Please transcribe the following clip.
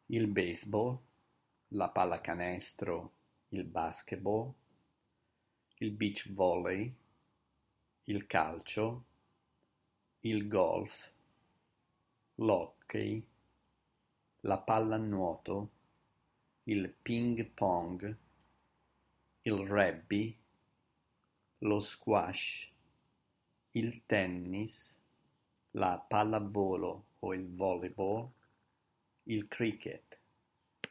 il baseball, la pallacanestro, il basketball, il beach volley, il calcio, il golf, l'hockey, la pallanuoto, il ping pong, il rugby, lo squash, il tennis, la pallavolo o il volleyball, il cricket.